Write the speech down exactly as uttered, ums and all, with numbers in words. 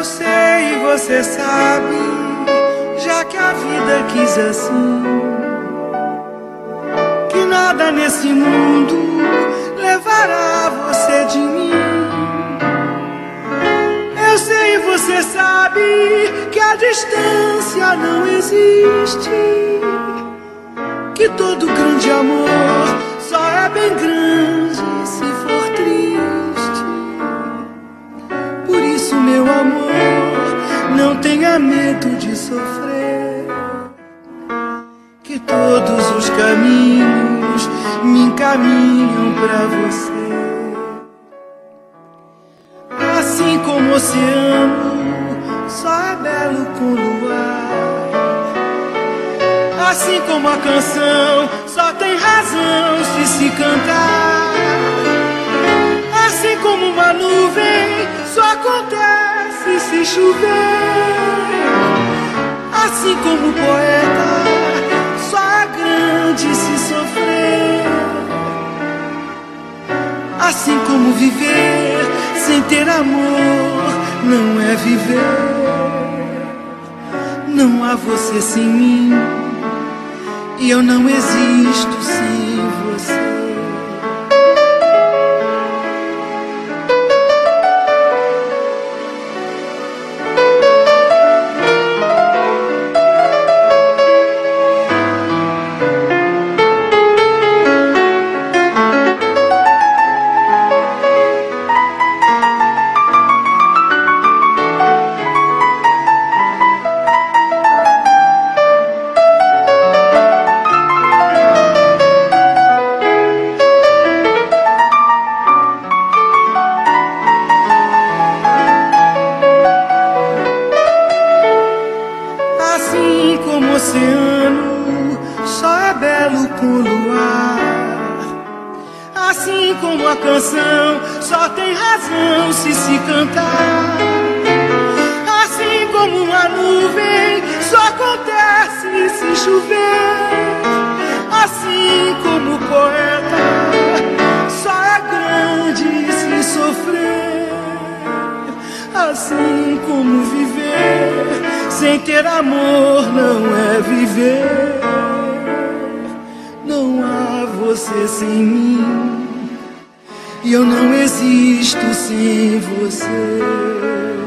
Eu sei, você sabe, já que a vida quis assim, que nada nesse mundo levará você de mim. Eu sei, você sabe, que a distância não existe, que todo grande amor só é bem grande se for triste. Por isso, meu amor, não tenha medo de sofrer, que todos os caminhos me encaminham pra você. Assim como o oceano só é belo com luar, assim como a canção só tem razão se se cantar, assim como uma nuvem só acontece se chover, assim como o poeta só é grande se sofrer, assim como viver sem ter amor não é viver. Não há você sem mim, e eu não existo sem você. Assim como o oceano só é belo com luar, assim como a canção só tem razão se se cantar, assim como uma nuvem só acontece se chover, assim como o poeta só é grande se sofrer, assim como viver sem ter amor não é viver. Não há você sem mim, e eu não existo sem você.